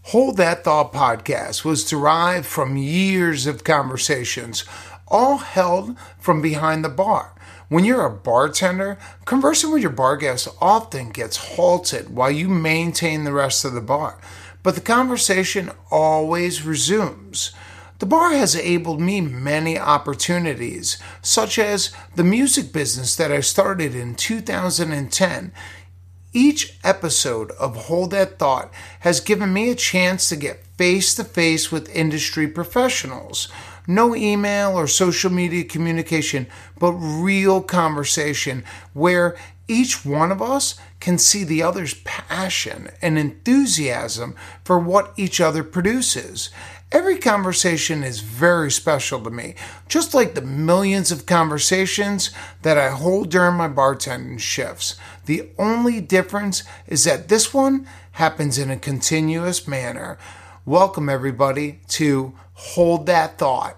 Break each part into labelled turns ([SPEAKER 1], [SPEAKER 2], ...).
[SPEAKER 1] Hold That Thought podcast was derived from years of conversations, all held from behind the bar. When you're a bartender, conversing with your bar guests often gets halted while you maintain the rest of the bar, but the conversation always resumes. The bar has enabled me many opportunities, such as the music business that I started in 2010. Each episode of Hold That Thought has given me a chance to get face-to-face with industry professionals. No email or social media communication, but real conversation where each one of us can see the other's passion and enthusiasm for what each other produces. Every conversation is very special to me, just like the millions of conversations that I hold during my bartending shifts. The only difference is that this one happens in a continuous manner. Welcome, everybody, to Hold That Thought.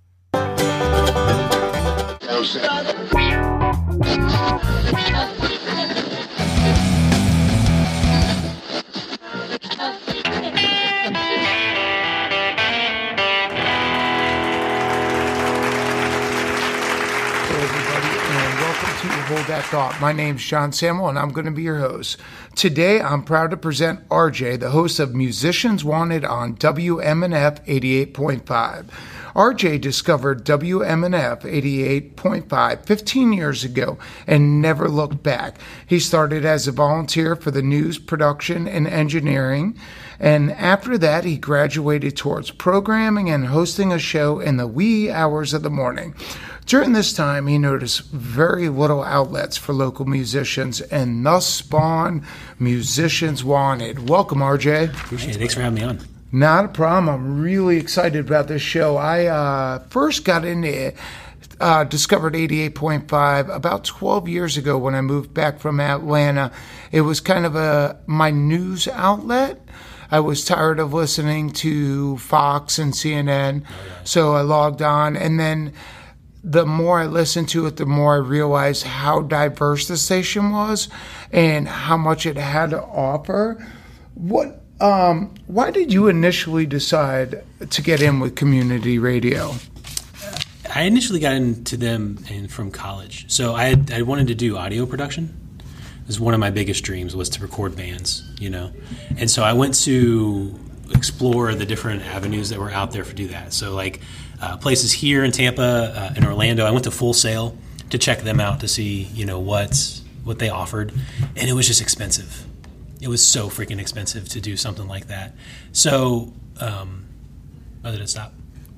[SPEAKER 1] Hold That Thought. My name's John Samuel, and I'm going to be your host. Today, I'm proud to present RJ, the host of Musicians Wanted on WMNF 88.5. RJ discovered WMNF 88.5 15 years ago and never looked back. He started as a volunteer for the news, production, and engineering, and after that, he graduated towards programming and hosting a show in the wee hours of the morning. During this time, he noticed very little outlets for local musicians and thus spawned Musicians Wanted. Welcome, RJ.
[SPEAKER 2] Hey, thanks for having me on.
[SPEAKER 1] Not a problem. I'm really excited about this show. I first got into it, discovered 88.5 about 12 years ago when I moved back from Atlanta. It was kind of my news outlet. I was tired of listening to Fox and CNN, so I logged on, and then the more I listened to it, the more I realized how diverse the station was and how much it had to offer. Why did you initially decide to get in with community radio?
[SPEAKER 2] I initially got into them from college. So I wanted to do audio production. It was one of my biggest dreams, was to record bands, And so I went to explore the different avenues that were out there to do that. So places here in Tampa, in Orlando, I went to Full Sail to check them out to see, what they offered. And it was just expensive. It was so freaking expensive to do something like that. So, did it stop?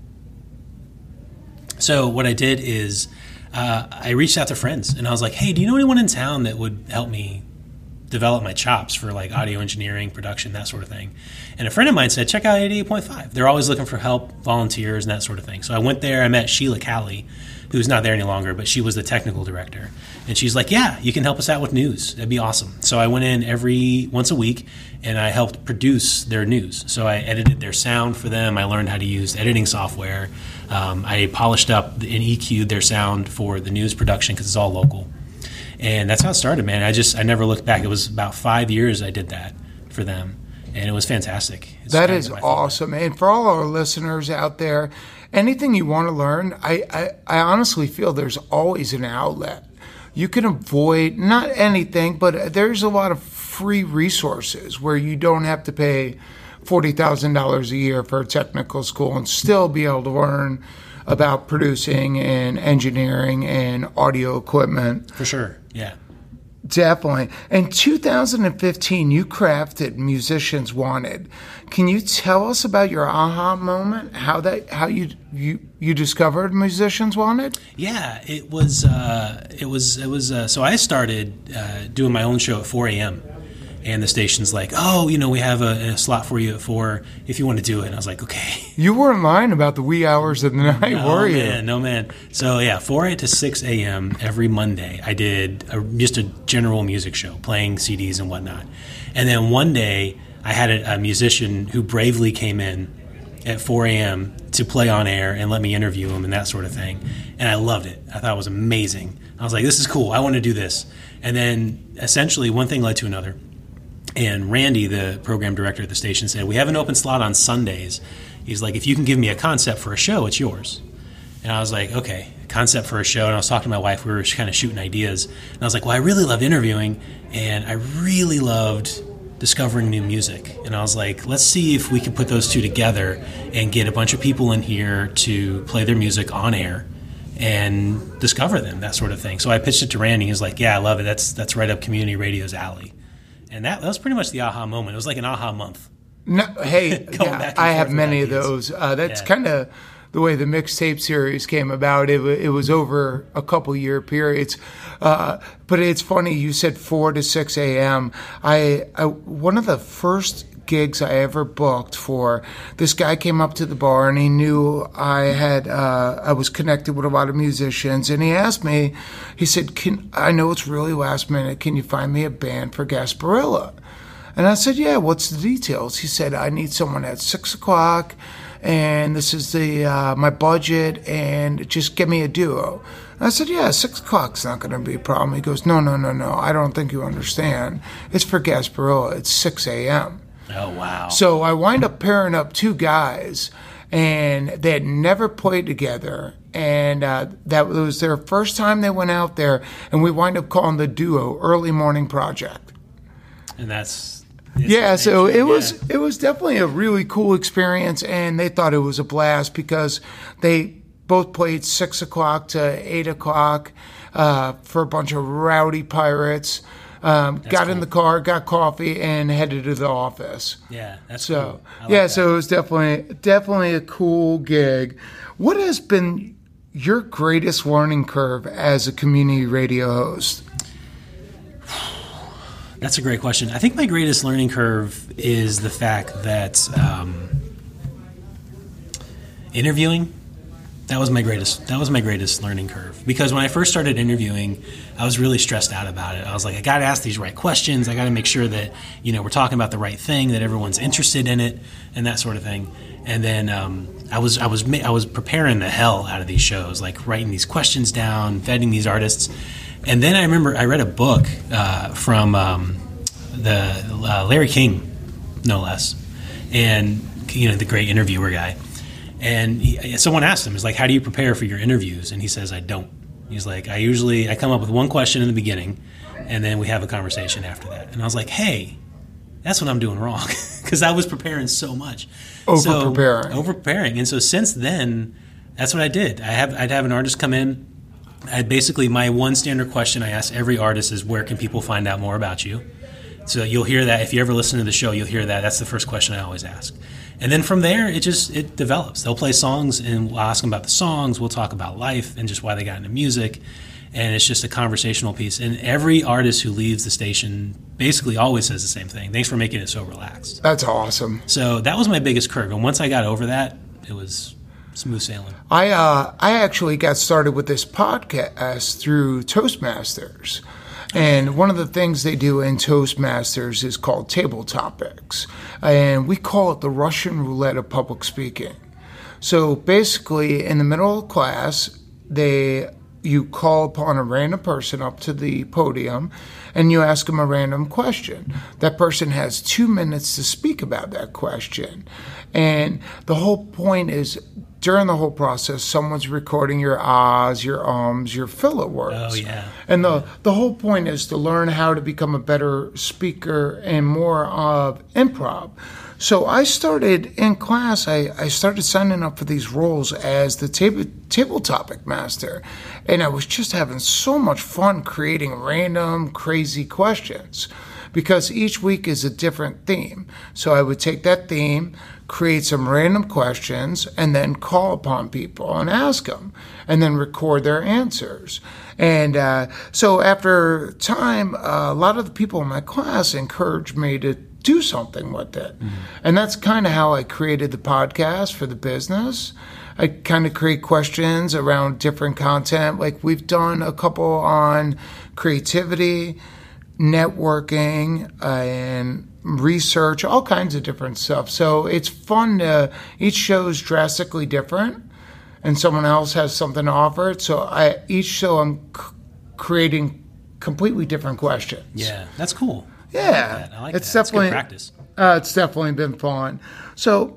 [SPEAKER 2] So what I did is I reached out to friends and I was like, hey, do you know anyone in town that would help me develop my chops for audio engineering, production, that sort of thing? And a friend of mine said, check out 88.5. They're always looking for help, volunteers, and that sort of thing. So I went there. I met Sheila Callie, who's not there any longer, but she was the technical director. And she's like, yeah, you can help us out with news. That'd be awesome. So I went in once a week, and I helped produce their news. So I edited their sound for them. I learned how to use editing software. I polished up and EQ'd their sound for the news production because it's all local. And that's how it started, man. I never looked back. It was about 5 years I did that for them, and it was fantastic.
[SPEAKER 1] That is awesome. And for all our listeners out there, anything you want to learn, I honestly feel there's always an outlet. You can avoid, not anything, but there's a lot of free resources where you don't have to pay $40,000 a year for a technical school and still be able to learn about producing and engineering and audio equipment.
[SPEAKER 2] For sure, yeah.
[SPEAKER 1] Definitely. In 2015, you crafted Musicians Wanted. Can you tell us about your aha moment? How you discovered Musicians Wanted?
[SPEAKER 2] Yeah, it was. So I started doing my own show at 4 a.m. And the station's like, we have a slot for you at 4 if you want to do it. And I was like, okay.
[SPEAKER 1] You weren't lying about the wee hours of the night, were you?
[SPEAKER 2] No, man. So, 4 to 6 a.m. every Monday, I did just a general music show, playing CDs and whatnot. And then one day, I had a musician who bravely came in at 4 a.m. to play on air and let me interview him and that sort of thing. And I loved it. I thought it was amazing. I was like, this is cool. I want to do this. And then, essentially, one thing led to another. And Randy, the program director at the station, said, we have an open slot on Sundays. He's like, if you can give me a concept for a show, it's yours. And I was like, okay, concept for a show. And I was talking to my wife. We were kind of shooting ideas. And I was like, well, I really loved interviewing, and I really loved discovering new music. And I was like, let's see if we can put those two together and get a bunch of people in here to play their music on air and discover them, that sort of thing. So I pitched it to Randy. He was like, yeah, I love it. That's right up community radio's alley. And that was pretty much the aha moment. It was like an aha month.
[SPEAKER 1] No, hey, yeah, I have many of those. That's kind of the way the mixtape series came about. It was over a couple year periods. But it's funny, you said 4 to 6 a.m. I one of the first gigs I ever booked for, this guy came up to the bar and he knew I was connected with a lot of musicians, and he asked me, he said, I know it's really last minute, can you find me a band for Gasparilla? And I said, yeah, what's the details? He said, I need someone at 6 o'clock, and this is my budget, and just give me a duo. And I said, yeah, 6 o'clock's not going to be a problem. He goes, no, I don't think you understand. It's for Gasparilla. It's 6 a.m.
[SPEAKER 2] Oh, wow.
[SPEAKER 1] So I wind up pairing up two guys, and they had never played together. And that was their first time they went out there, and we wind up calling the duo Early Morning Project.
[SPEAKER 2] And that's...
[SPEAKER 1] So it was definitely a really cool experience, and they thought it was a blast because they both played 6 o'clock to 8 o'clock for a bunch of rowdy pirates. Got in the car, got coffee, and headed to the office.
[SPEAKER 2] Yeah, that's cool.
[SPEAKER 1] So it was definitely a cool gig. What has been your greatest learning curve as a community radio host?
[SPEAKER 2] That's a great question. I think my greatest learning curve is the fact that interviewing, that was my greatest learning curve. Because when I first started interviewing, I was really stressed out about it. I was like, I got to ask these right questions. I got to make sure that, we're talking about the right thing, that everyone's interested in it, and that sort of thing. And then I was preparing the hell out of these shows, like writing these questions down, vetting these artists. And then I remember I read a book from Larry King, no less, and the great interviewer guy. And someone asked him, "Is like, how do you prepare for your interviews?" And he says, "I don't." He's like, I come up with one question in the beginning, and then we have a conversation after that." And I was like, "Hey, that's what I'm doing wrong," because I was preparing so much, over-preparing. And so since then, that's what I did. I'd have an artist come in. Basically, my one standard question I ask every artist is, where can people find out more about you? So you'll hear that. If you ever listen to the show, you'll hear that. That's the first question I always ask. And then from there, it develops. They'll play songs, and we'll ask them about the songs. We'll talk about life and just why they got into music. And it's just a conversational piece. And every artist who leaves the station basically always says the same thing. Thanks for making it so relaxed.
[SPEAKER 1] That's awesome.
[SPEAKER 2] So that was my biggest curve. And once I got over that, it was smooth sailing.
[SPEAKER 1] I actually got started with this podcast through Toastmasters. And one of the things they do in Toastmasters is called Table Topics. And we call it the Russian roulette of public speaking. So basically, in the middle of class, you call upon a random person up to the podium, and you ask them a random question. That person has 2 minutes to speak about that question. And the whole point is, during the whole process, someone's recording your ahs, your ums, your filler words.
[SPEAKER 2] Oh, yeah.
[SPEAKER 1] And the whole point is to learn how to become a better speaker and more of improv. So I started in class, I started signing up for these roles as the table topic master. And I was just having so much fun creating random, crazy questions, because each week is a different theme. So I would take that theme, create some random questions, and then call upon people and ask them, and then record their answers. And so after time, a lot of the people in my class encouraged me to do something with it. Mm-hmm. And that's kind of how I created the podcast for the business. I kind of create questions around different content. Like we've done a couple on creativity, networking, and research, all kinds of different stuff. So it's fun each show is drastically different, and someone else has something to offer. So each show I'm creating completely different questions.
[SPEAKER 2] Yeah, that's cool.
[SPEAKER 1] Yeah,
[SPEAKER 2] I like
[SPEAKER 1] it's
[SPEAKER 2] that.
[SPEAKER 1] definitely
[SPEAKER 2] It's good practice.
[SPEAKER 1] It's definitely been fun. So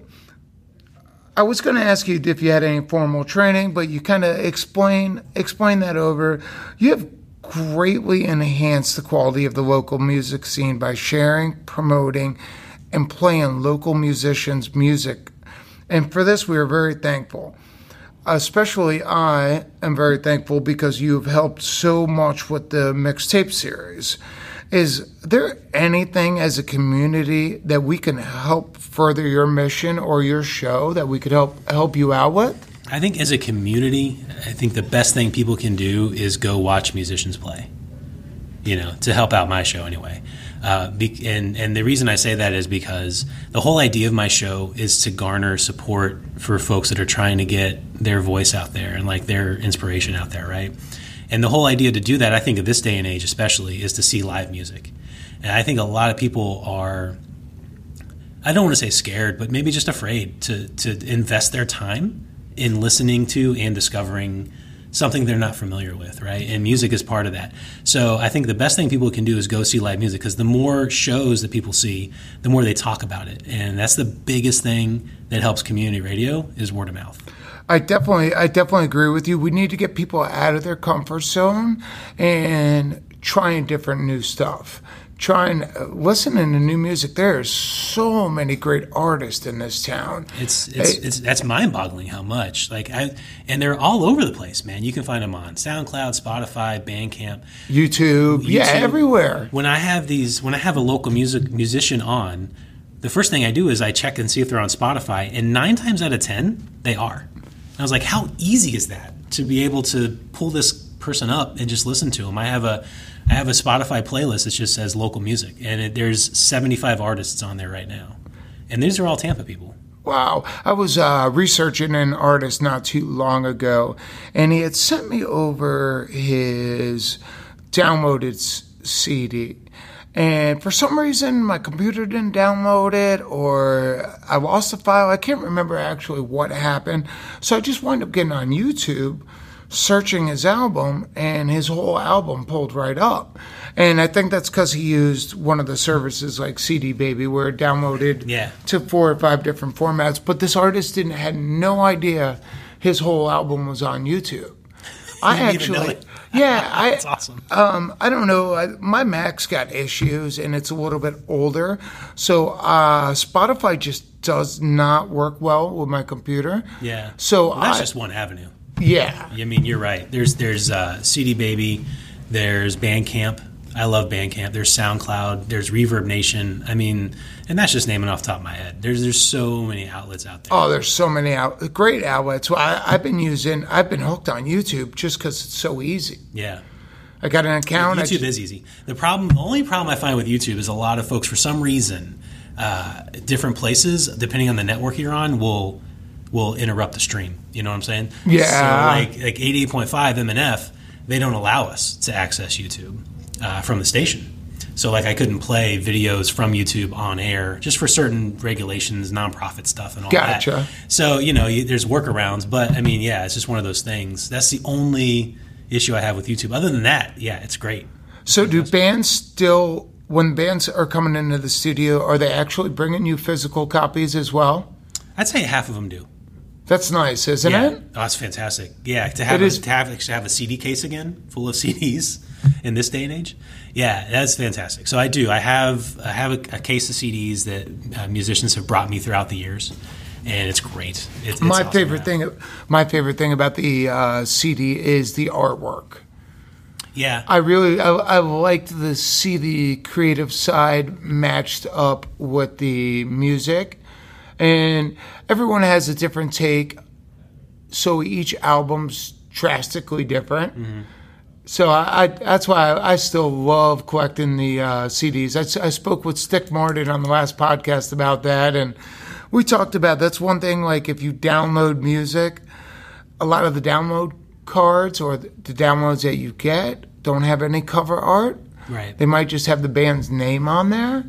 [SPEAKER 1] I was going to ask you if you had any formal training, but you kind of explain that over. You have greatly enhanced the quality of the local music scene by sharing, promoting, and playing local musicians' music. And for this, we are very thankful. Especially I am very thankful because you've helped so much with the mixtape series. Is there anything as a community that we can help further your mission or your show that we could help you out with?
[SPEAKER 2] I think as a community, I think the best thing people can do is go watch musicians play, to help out my show anyway. And the reason I say that is because the whole idea of my show is to garner support for folks that are trying to get their voice out there and like their inspiration out there, right? And the whole idea to do that, I think, at this day and age especially, is to see live music. And I think a lot of people are, I don't want to say scared, but maybe just afraid to invest their time in listening to and discovering something they're not familiar with, right? And music is part of that. So I think the best thing people can do is go see live music, because the more shows that people see, the more they talk about it. And that's the biggest thing that helps community radio is word of mouth.
[SPEAKER 1] I definitely agree with you. We need to get people out of their comfort zone and trying different new stuff. Listening to new music. There's so many great artists in this town.
[SPEAKER 2] It's that's mind-boggling how much. And they're all over the place, man. You can find them on SoundCloud, Spotify, Bandcamp,
[SPEAKER 1] YouTube. Yeah, everywhere.
[SPEAKER 2] When I have a local musician on, the first thing I do is I check and see if they're on Spotify, and 9 times out of 10 they are. I was like, how easy is that to be able to pull this person up and just listen to them? I have a Spotify playlist that just says local music, and there's 75 artists on there right now. And these are all Tampa people.
[SPEAKER 1] Wow. I was researching an artist not too long ago, and he had sent me over his downloaded CD. And for some reason, my computer didn't download it, or I lost the file. I can't remember actually what happened. So I just wound up getting on YouTube, searching his album, and his whole album pulled right up. And I think that's because he used one of the services like CD Baby, where it downloaded to 4 or 5 different formats. But this artist had no idea his whole album was on YouTube.
[SPEAKER 2] That's awesome.
[SPEAKER 1] I don't know. My Mac's got issues, and it's a little bit older, so Spotify just does not work well with my computer.
[SPEAKER 2] Yeah.
[SPEAKER 1] So
[SPEAKER 2] that's just one avenue.
[SPEAKER 1] Yeah.
[SPEAKER 2] I mean, you're right. There's CD Baby, there's Bandcamp. I love Bandcamp. There's SoundCloud. There's Reverb Nation. I mean, and that's just naming off the top of my head. There's so many outlets out there.
[SPEAKER 1] Oh, there's so many great outlets. Well, I've been hooked on YouTube just because it's so easy.
[SPEAKER 2] Yeah.
[SPEAKER 1] I got an account.
[SPEAKER 2] YouTube is easy. The only problem I find with YouTube is a lot of folks, for some reason, different places, depending on the network you're on, will interrupt the stream. You know what I'm saying?
[SPEAKER 1] Yeah.
[SPEAKER 2] So like 88.5 MNF, they don't allow us to access YouTube from the station. So I couldn't play videos from YouTube on air just for certain regulations, nonprofit stuff and all that.
[SPEAKER 1] Gotcha.
[SPEAKER 2] So, there's workarounds. But, I mean, it's just one of those things. That's the only issue I have with YouTube. Other than that, it's great.
[SPEAKER 1] So do bands still, when bands are coming into the studio, are they actually bringing you physical copies as well?
[SPEAKER 2] I'd say half of them do.
[SPEAKER 1] That's nice, isn't it?
[SPEAKER 2] Oh, that's fantastic. Yeah, to have a CD case again full of CDs in this day and age. Yeah, that's fantastic. So I do. I have a case of CDs that musicians have brought me throughout the years, and it's great. It's
[SPEAKER 1] my
[SPEAKER 2] awesome
[SPEAKER 1] favorite thing. My favorite thing about the CD is the artwork.
[SPEAKER 2] Yeah,
[SPEAKER 1] I liked to see the creative side matched up with the music. And everyone has a different take, so each album's drastically different. Mm-hmm. So that's why I still love collecting the CDs. I spoke with Stick Martin on the last podcast about that, and we talked about that's one thing, like if you download music, a lot of the download cards or the downloads that you get don't have any cover art.
[SPEAKER 2] Right.
[SPEAKER 1] They might just have the band's name on there.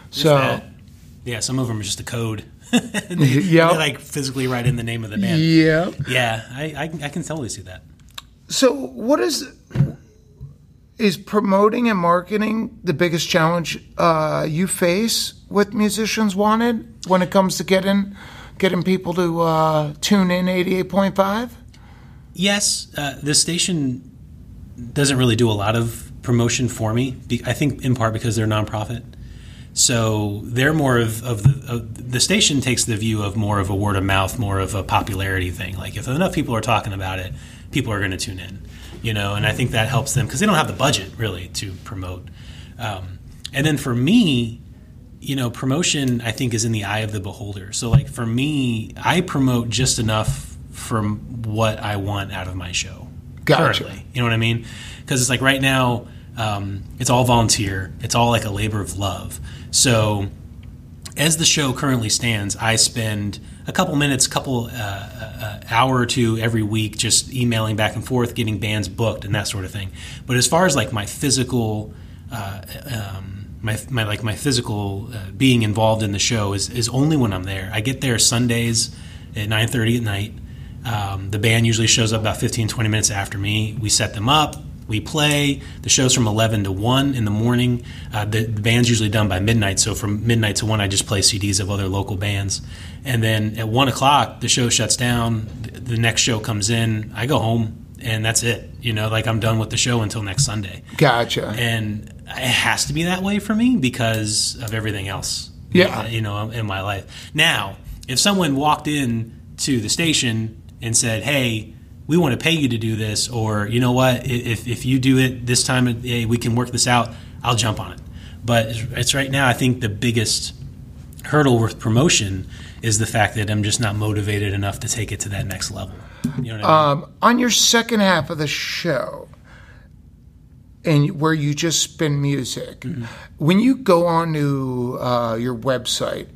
[SPEAKER 2] Yeah. Some of them are just a code. they physically write in the name of the band.
[SPEAKER 1] Yeah.
[SPEAKER 2] Yeah, I can totally see that.
[SPEAKER 1] So what is is promoting and marketing the biggest challenge you face with Musicians Wanted when it comes to getting people to tune in 88.5?
[SPEAKER 2] Yes, the station doesn't really do a lot of promotion for me. I think in part because they're a nonprofit. So they're more of the station takes the view of more of a word of mouth, more of a popularity thing. Like if enough people are talking about it, people are going to tune in, and I think that helps them because they don't have the budget really to promote. And then for me, promotion I think is in the eye of the beholder. So like for me, I promote just enough from what I want out of my show.
[SPEAKER 1] Gotcha.
[SPEAKER 2] Currently, you know what I mean? Because it's like right now, it's all volunteer. It's all like a labor of love. So as the show currently stands, I spend a couple minutes, hour or two every week just emailing back and forth, getting bands booked and that sort of thing. But as far as like my physical, my physical being involved in the show is only when I'm there. I get there Sundays at 9:30 at night. The band usually shows up about 15, 20 minutes after me. We set them up. We play. The show's from 11 to 1 in the morning. The band's usually done by midnight, so from midnight to 1, I just play CDs of other local bands. And then at 1 o'clock, the show shuts down. The next show comes in. I go home, and that's it. Like I'm done with the show until next Sunday.
[SPEAKER 1] Gotcha.
[SPEAKER 2] And it has to be that way for me because of everything else, in my life. Now, if someone walked in to the station and said, hey, we want to pay you to do this, or you know what, if you do it this time, hey, we can work this out, I'll jump on it. But it's right now, I think the biggest hurdle with promotion is the fact that I'm just not motivated enough to take it to that next level. You know what I mean?
[SPEAKER 1] On your second half of the show, and where you just spin music, when you go on to your website,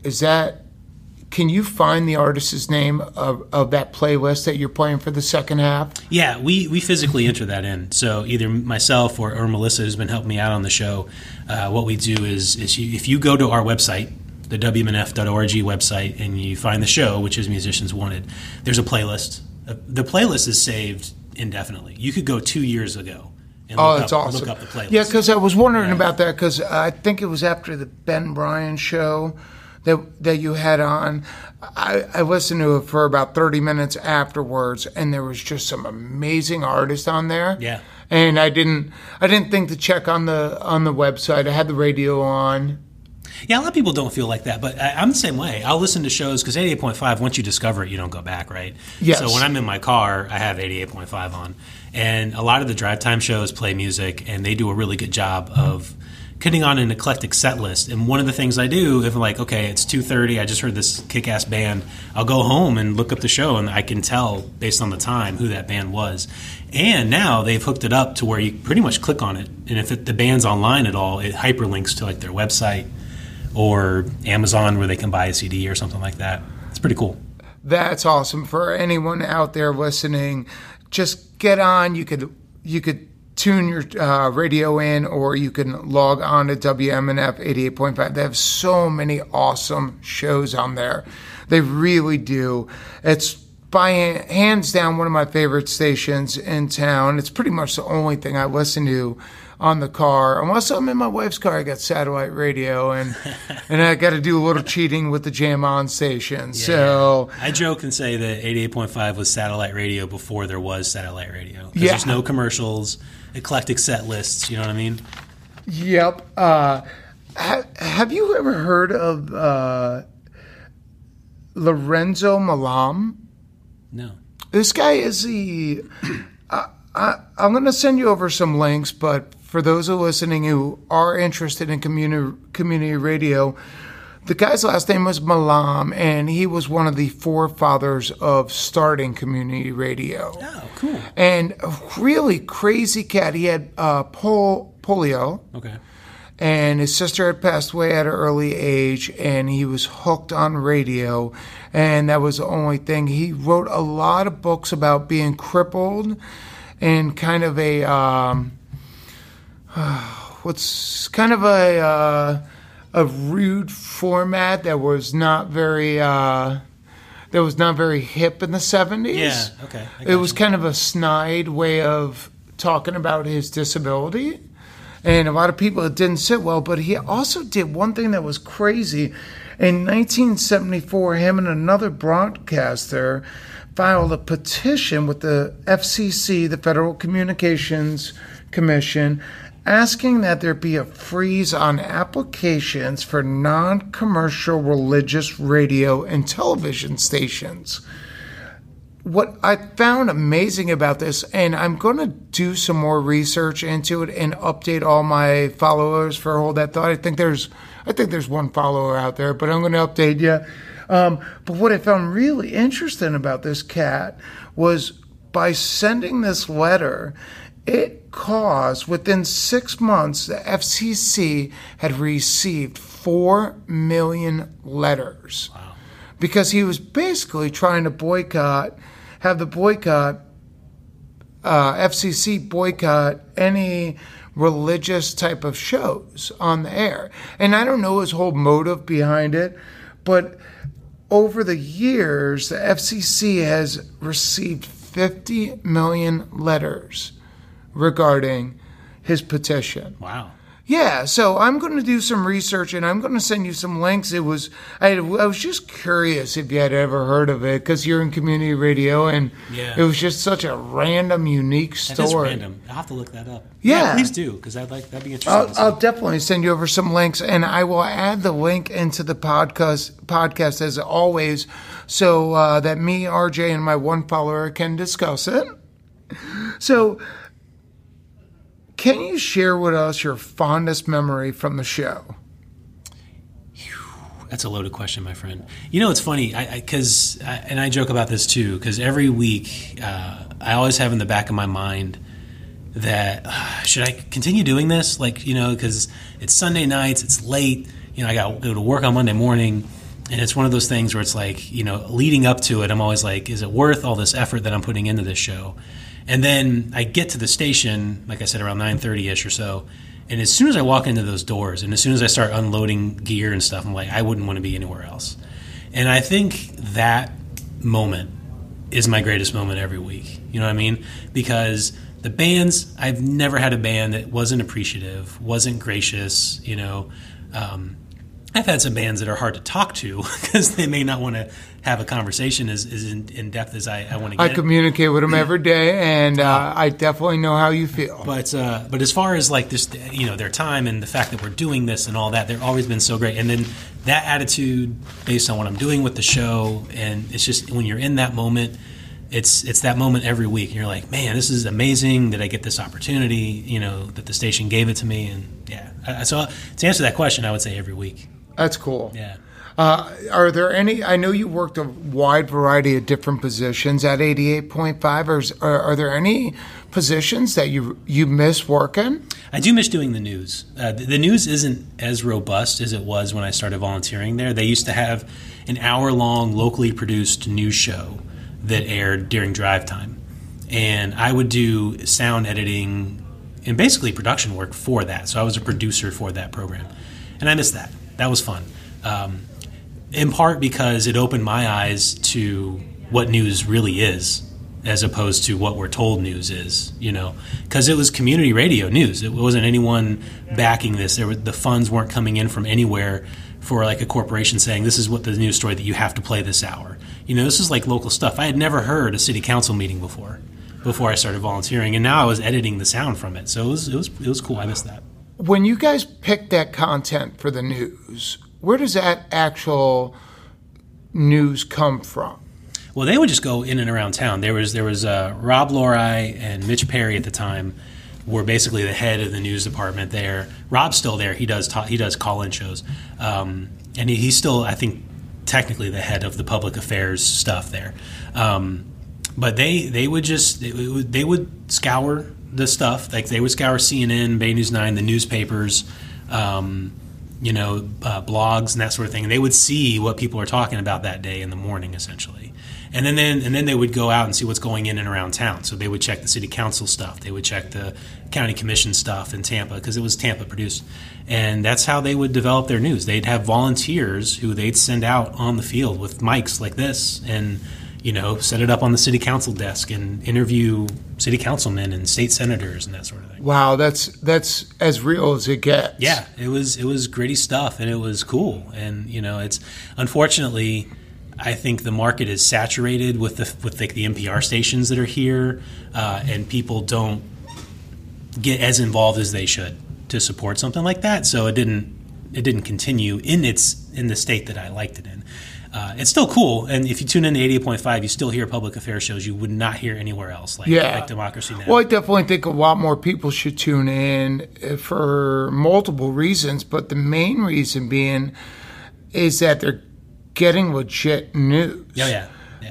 [SPEAKER 1] can you find the artist's name of that playlist that you're playing for the second half?
[SPEAKER 2] Yeah, we physically enter that in. So either myself or Melissa, who's been helping me out on the show, what we do is if you go to our website, the WMNF.org website, and you find the show, which is Musicians Wanted, there's a playlist. The playlist is saved indefinitely. You could go 2 years ago and
[SPEAKER 1] that's awesome.
[SPEAKER 2] Look up the playlist.
[SPEAKER 1] Yeah, because I was wondering about that because I think it was after the Ben Bryan show that you had on. I listened to it for about 30 minutes afterwards, and there was just some amazing artists on there.
[SPEAKER 2] Yeah.
[SPEAKER 1] And I didn't think to check on the website. I had the radio on.
[SPEAKER 2] Yeah, a lot of people don't feel like that, but I'm the same way. I'll listen to shows because 88.5, once you discover it, you don't go back, right?
[SPEAKER 1] Yes.
[SPEAKER 2] So when I'm in my car, I have 88.5 on. And a lot of the drive time shows play music, and they do a really good job of putting on an eclectic set list. And one of the things I do, if I'm like, okay, it's 2:30, I just heard this kick-ass band, I'll go home and look up the show, and I can tell, based on the time, who that band was. And now they've hooked it up to where you pretty much click on it, and if the band's online at all, it hyperlinks to like their website or Amazon where they can buy a CD or something like that. It's pretty cool.
[SPEAKER 1] That's awesome. For anyone out there listening, just get on. You could tune your radio in, or you can log on to WMNF 88.5. They have so many awesome shows on there. They really do. It's by hands down one of my favorite stations in town. It's pretty much the only thing I listen to on the car. Unless I'm in my wife's car, I got satellite radio, and I got to do a little cheating with the Jam On station. Yeah. So
[SPEAKER 2] I joke and say that 88.5 was satellite radio before there was satellite radio. Because there's no commercials, eclectic set lists, you know what I mean?
[SPEAKER 1] Yep. Have you ever heard of Lorenzo Malam?
[SPEAKER 2] No.
[SPEAKER 1] This guy is the... I'm going to send you over some links, but for those who are listening who are interested in community radio, the guy's last name was Malam, and he was one of the forefathers of starting community radio.
[SPEAKER 2] Oh, cool.
[SPEAKER 1] And a really crazy cat. He had polio.
[SPEAKER 2] Okay.
[SPEAKER 1] And his sister had passed away at an early age, and he was hooked on radio, and that was the only thing. He wrote a lot of books about being crippled in kind of a a rude format that was not very hip in the 70s.
[SPEAKER 2] Yeah, okay.
[SPEAKER 1] It was kind of a snide way of talking about his disability. And a lot of people, it didn't sit well, but he also did one thing that was crazy. In 1974, him and another broadcaster filed a petition with the FCC, the Federal Communications Commission, asking that there be a freeze on applications for non-commercial religious radio and television stations. What I found amazing about this, and I'm going to do some more research into it and update all my followers for Hold That Thought. I think there's one follower out there, but I'm going to update you. But what I found really interesting about this cat was by sending this letter, it caused, within 6 months, the FCC had received 4 million letters. Wow. Because he was basically trying to FCC boycott any religious type of shows on the air. And I don't know his whole motive behind it, but over the years, the FCC has received 50 million letters regarding his petition.
[SPEAKER 2] Wow.
[SPEAKER 1] Yeah, so I'm going to do some research, and I'm going to send you some links. I was just curious if you had ever heard of it, because you're in community radio, and It was just such a random, unique story.
[SPEAKER 2] That is random. I'll have to look that up.
[SPEAKER 1] Yeah,
[SPEAKER 2] please do, because that'd be interesting.
[SPEAKER 1] I'll definitely send you over some links, and I will add the link into the podcast as always, so that me, RJ, and my one follower can discuss it. So, can you share with us your fondest memory from the show?
[SPEAKER 2] That's a loaded question, my friend. You know, it's funny, and I joke about this too, because every week I always have in the back of my mind that should I continue doing this? Like, you know, because it's Sunday nights, it's late, you know, I got to go to work on Monday morning, and it's one of those things where it's like, you know, leading up to it, I'm always like, is it worth all this effort that I'm putting into this show? And then I get to the station, like I said, around 9:30ish or so. And as soon as I walk into those doors and as soon as I start unloading gear and stuff, I'm like, I wouldn't want to be anywhere else. And I think that moment is my greatest moment every week. You know what I mean? Because the bands, I've never had a band that wasn't appreciative, wasn't gracious, you know. I've had some bands that are hard to talk to because they may not want to have a conversation as in depth as I want to get.
[SPEAKER 1] I communicate with them every day, and I definitely know how you feel.
[SPEAKER 2] But as far as like this, you know, their time and the fact that we're doing this and all that, they've always been so great. And then that attitude based on what I'm doing with the show, and it's just when you're in that moment, it's that moment every week. And you're like, man, this is amazing that I get this opportunity, you know, that the station gave it to me. And yeah, so to answer that question, I would say every week.
[SPEAKER 1] That's cool.
[SPEAKER 2] Yeah.
[SPEAKER 1] Are there any, I know you worked a wide variety of different positions at 88.5. Are there any positions that you miss working?
[SPEAKER 2] I do miss doing the news. The news isn't as robust as it was when I started volunteering there. They used to have an hour-long locally produced news show that aired during drive time. And I would do sound editing and basically production work for that. So I was a producer for that program. And I miss that. That was fun. In part because it opened my eyes to what news really is, as opposed to what we're told news is, you know, because it was community radio news. It wasn't anyone backing this. The funds weren't coming in from anywhere for like a corporation saying this is what the news story that you have to play this hour. You know, this is like local stuff. I had never heard a city council meeting before I started volunteering, and now I was editing the sound from it. So it was cool. I missed that.
[SPEAKER 1] When you guys pick that content for the news, where does that actual news come from?
[SPEAKER 2] Well, they would just go in and around town. There was Rob Lorai and Mitch Perry at the time were basically the head of the news department there. Rob's still there. He does call-in shows, and he's still, I think, technically the head of the public affairs stuff there. But they would scour the stuff. Like they would scour CNN, Bay News 9, the newspapers, blogs and that sort of thing. And they would see what people are talking about that day in the morning, essentially. And then they would go out and see what's going in and around town. So they would check the city council stuff. They would check the county commission stuff in Tampa because it was Tampa produced. And that's how they would develop their news. They'd have volunteers who they'd send out on the field with mics like this and, set it up on the city council desk and interview city councilmen and state senators and that sort of thing.
[SPEAKER 1] Wow, that's as real as it gets.
[SPEAKER 2] Yeah, it was gritty stuff, and it was cool. And it's unfortunately, I think the market is saturated with the NPR stations that are here, and people don't get as involved as they should to support something like that. So it didn't continue in the state that I liked it in. It's still cool, and if you tune in to 88.5, you still hear public affairs shows you would not hear anywhere else, like Democracy Now!
[SPEAKER 1] Well, I definitely think a lot more people should tune in for multiple reasons, but the main reason being is that they're getting legit news.
[SPEAKER 2] Oh, yeah.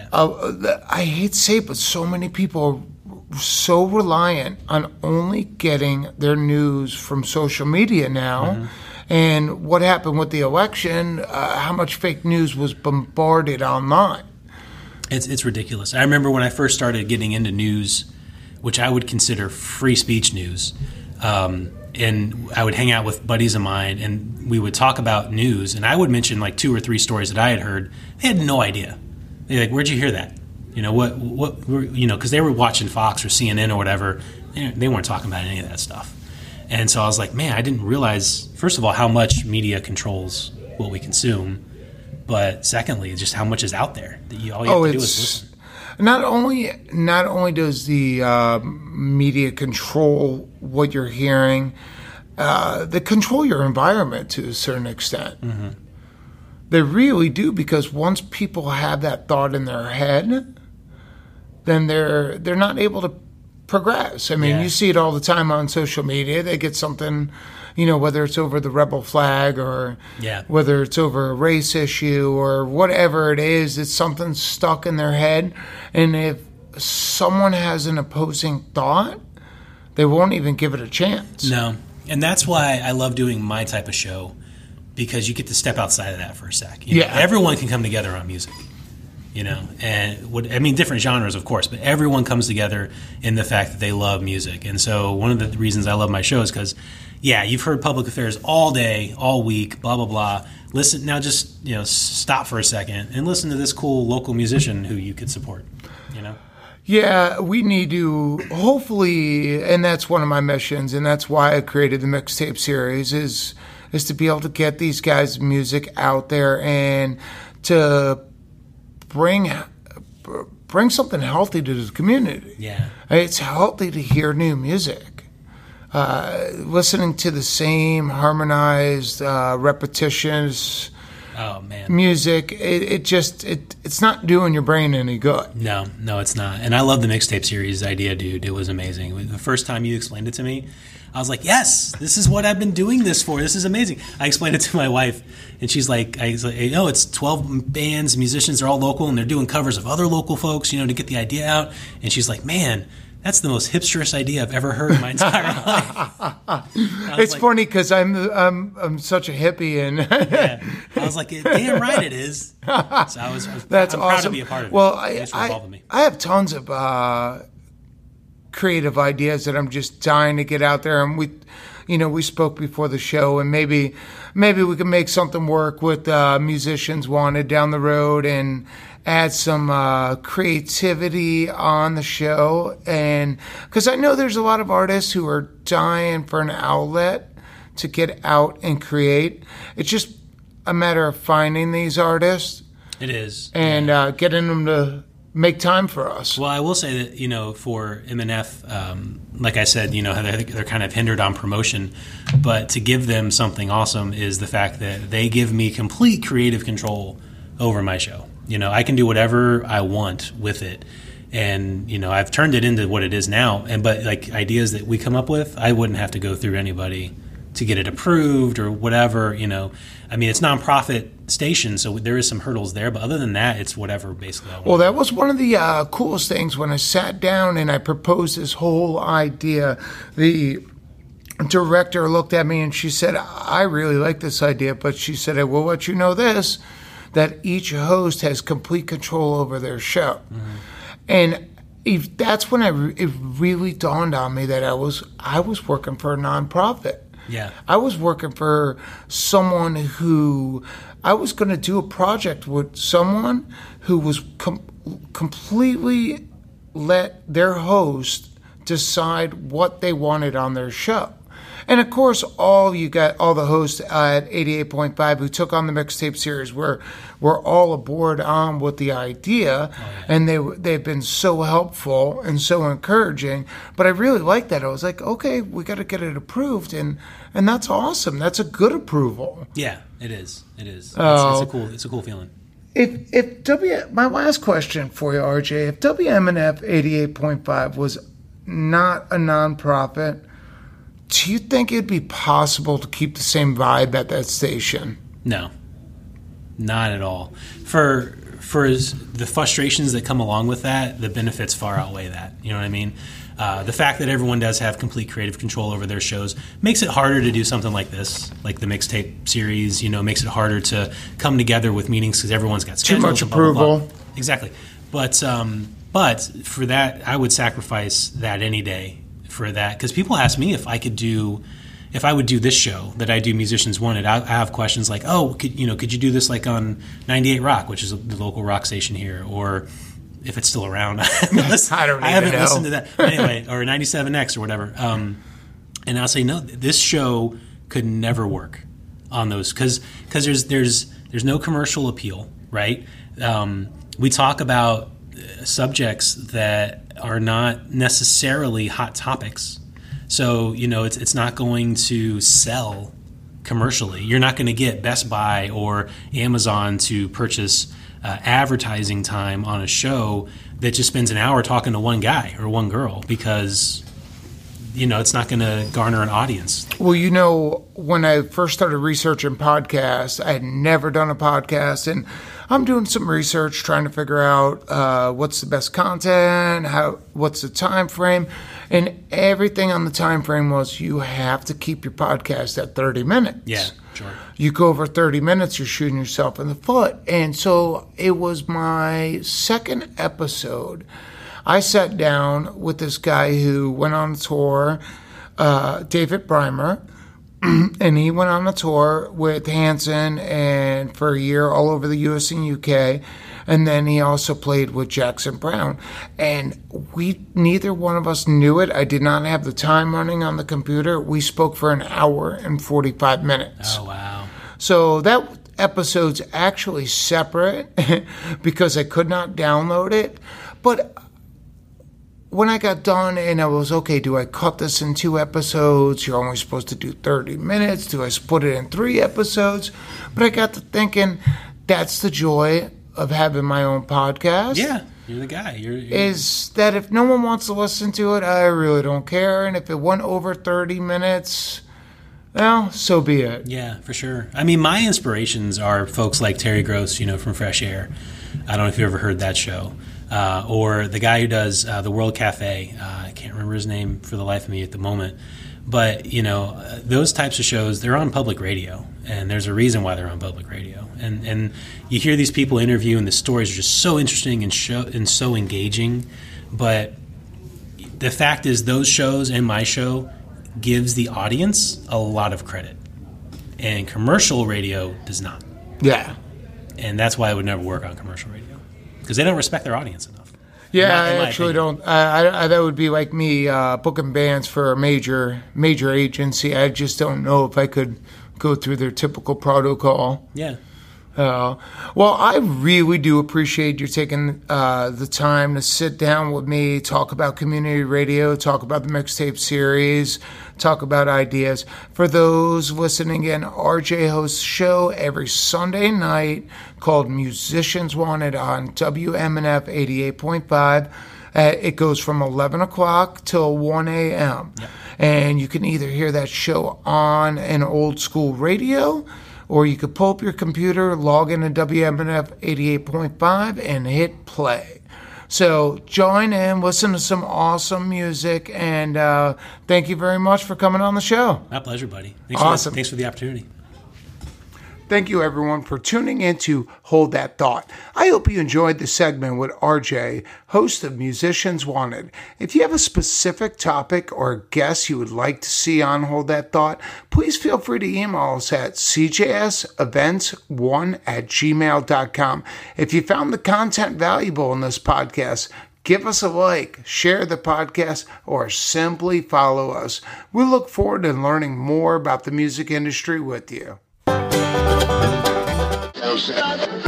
[SPEAKER 1] I hate to say it, but so many people are so reliant on only getting their news from social media now. Mm-hmm. And what happened with the election, how much fake news was bombarded online.
[SPEAKER 2] It's ridiculous. I remember when I first started getting into news, which I would consider free speech news, and I would hang out with buddies of mine, and we would talk about news, and I would mention like 2 or 3 stories that I had heard. They had no idea. They're like, "Where'd you hear that?" Because they were watching Fox or CNN or whatever. They weren't talking about any of that stuff. And so I was like, man, I didn't realize, first of all, how much media controls what we consume, but secondly, just how much is out there that all you have to do is listen.
[SPEAKER 1] Not only does the media control what you're hearing, they control your environment to a certain extent. Mm-hmm. They really do, because once people have that thought in their head, then they're not able to progress. I mean, you see it all the time on social media. They get something, whether it's over the rebel flag or whether it's over a race issue or whatever it is, it's something stuck in their head. And if someone has an opposing thought, they won't even give it a chance.
[SPEAKER 2] No. And that's why I love doing my type of show, because you get to step outside of that for a sec. Everyone can come together on music. And different genres, of course, but everyone comes together in the fact that they love music. And so one of the reasons I love my show is because, you've heard public affairs all day, all week, blah, blah, blah. Listen, now just, stop for a second and listen to this cool local musician who you could support,
[SPEAKER 1] Yeah, we need to, hopefully, and that's one of my missions, and that's why I created the mixtape series, is to be able to get these guys' music out there and to bring something healthy to the community.
[SPEAKER 2] Yeah,
[SPEAKER 1] it's healthy to hear new music. Listening to the same harmonized, repetitious music, it's not doing your brain any good.
[SPEAKER 2] No, it's not. And I love the mixtape series idea, dude. It was amazing. The first time you explained it to me, I was like, yes, this is what I've been doing this for. This is amazing. I explained it to my wife, and she's like, it's 12 bands, musicians, they're all local, and they're doing covers of other local folks, to get the idea out. And she's like, man, that's the most hipsterous idea I've ever heard in my entire life.
[SPEAKER 1] It's funny because I'm such a hippie, and
[SPEAKER 2] I was like, damn right it is. So I'm
[SPEAKER 1] awesome.
[SPEAKER 2] Proud to be a part of it.
[SPEAKER 1] Well, I have tons of creative ideas that I'm just dying to get out there, and we spoke before the show, and maybe we can make something work with Musicians Wanted down the road and add some creativity on the show. And because I know there's a lot of artists who are dying for an outlet to get out and create. It's just a matter of finding these artists.
[SPEAKER 2] It is.
[SPEAKER 1] And getting them to make time for us.
[SPEAKER 2] Well, I will say that, for MNF, like I said, they're kind of hindered on promotion, but to give them something awesome is the fact that they give me complete creative control over my show. I can do whatever I want with it. And, I've turned it into what it is now. But like ideas that we come up with, I wouldn't have to go through anybody to get it approved or whatever, it's nonprofit station, so there is some hurdles there, but other than that, it's whatever basically I want.
[SPEAKER 1] Well, that was one of the coolest things when I sat down and I proposed this whole idea. The director looked at me and she said, I really like this idea, but she said, I will let you know this, that each host has complete control over their show. Mm-hmm. And that's when it really dawned on me that I was working for a nonprofit.
[SPEAKER 2] Yeah.
[SPEAKER 1] I was working for someone who I was going to do a project with someone who was completely let their host decide what they wanted on their show. And of course, all the hosts at 88.5 who took on the mixtape series were all aboard on with the idea, and they've been so helpful and so encouraging. But I really liked that. I was like, okay, we got to get it approved, and that's awesome. That's a good approval.
[SPEAKER 2] Yeah, it is. It is. It's a cool feeling.
[SPEAKER 1] My last question for you, RJ, if WMNF 88.5 was not a nonprofit, do you think it'd be possible to keep the same vibe at that station?
[SPEAKER 2] No, not at all. For the frustrations that come along with that, the benefits far outweigh that. You know what I mean? The fact that everyone does have complete creative control over their shows makes it harder to do something like this, like the mixtape series. Makes it harder to come together with meetings because everyone's got schedules.
[SPEAKER 1] Too much
[SPEAKER 2] approval.
[SPEAKER 1] Blah, blah, blah.
[SPEAKER 2] Exactly. But for that, I would sacrifice that any day for that, because people ask me if I would do this show that I do, Musicians Wanted. I have questions like, oh, could you do this like on 98 Rock, which is the local rock station here, or if it's still around. I haven't listened to that anyway, or 97X or whatever. And I'll say no. This show could never work on those because there's no commercial appeal, right? We talk about subjects that are not necessarily hot topics, so it's not going to sell commercially. You're not going to get Best Buy or Amazon to purchase advertising time on a show that just spends an hour talking to one guy or one girl, because it's not going to garner an audience.
[SPEAKER 1] Well, when I first started researching podcasts, I had never done a podcast, and I'm doing some research trying to figure out what's the best content, what's the time frame, and everything on the time frame was you have to keep your podcast at 30 minutes.
[SPEAKER 2] Yeah, sure.
[SPEAKER 1] You go over 30 minutes, you're shooting yourself in the foot. And so it was my second episode. I sat down with this guy who went on a tour, David Breimer, and he went on a tour with Hanson and for a year all over the US and UK, and then he also played with Jackson Browne, and neither one of us knew it. I did not have the time running on the computer. We spoke for an hour and 45 minutes.
[SPEAKER 2] Oh wow.
[SPEAKER 1] So that episode's actually separate because I could not download it, but when I got done and I was, okay, do I cut this in 2 episodes? You're only supposed to do 30 minutes. Do I split it in 3 episodes? But I got to thinking, that's the joy of having my own podcast.
[SPEAKER 2] Yeah, you're the guy. You're...
[SPEAKER 1] Is that if no one wants to listen to it, I really don't care. And if it went over 30 minutes, well, so be it.
[SPEAKER 2] Yeah, for sure. I mean, my inspirations are folks like Terry Gross, from Fresh Air. I don't know if you ever heard that show. Or the guy who does the World Cafe. I can't remember his name for the life of me at the moment. But, those types of shows, they're on public radio. And there's a reason why they're on public radio. And you hear these people interview, and the stories are just so interesting and so engaging. But the fact is, those shows and my show gives the audience a lot of credit. And commercial radio does not.
[SPEAKER 1] Yeah.
[SPEAKER 2] And that's why it would never work on commercial radio. Because they don't respect their audience enough.
[SPEAKER 1] Yeah, I actually don't. That would be like me booking bands for a major agency. I just don't know if I could go through their typical protocol.
[SPEAKER 2] Yeah.
[SPEAKER 1] Well, I really do appreciate you taking the time to sit down with me, talk about community radio, talk about the mixtape series, talk about ideas. For those listening in, RJ hosts a show every Sunday night called Musicians Wanted on WMNF 88.5. It goes from 11 o'clock till 1 a.m. Yep. And you can either hear that show on an old school radio, or you could pull up your computer, log into WMNF 88.5, and hit play. So join in, listen to some awesome music, and thank you very much for coming on the show.
[SPEAKER 2] My pleasure, buddy.
[SPEAKER 1] Awesome.
[SPEAKER 2] Thanks for the opportunity.
[SPEAKER 1] Thank you, everyone, for tuning in to Hold That Thought. I hope you enjoyed the segment with RJ, host of Musicians Wanted. If you have a specific topic or a guest you would like to see on Hold That Thought, please feel free to email us at cjsevents1@gmail.com. If you found the content valuable in this podcast, give us a like, share the podcast, or simply follow us. We look forward to learning more about the music industry with you.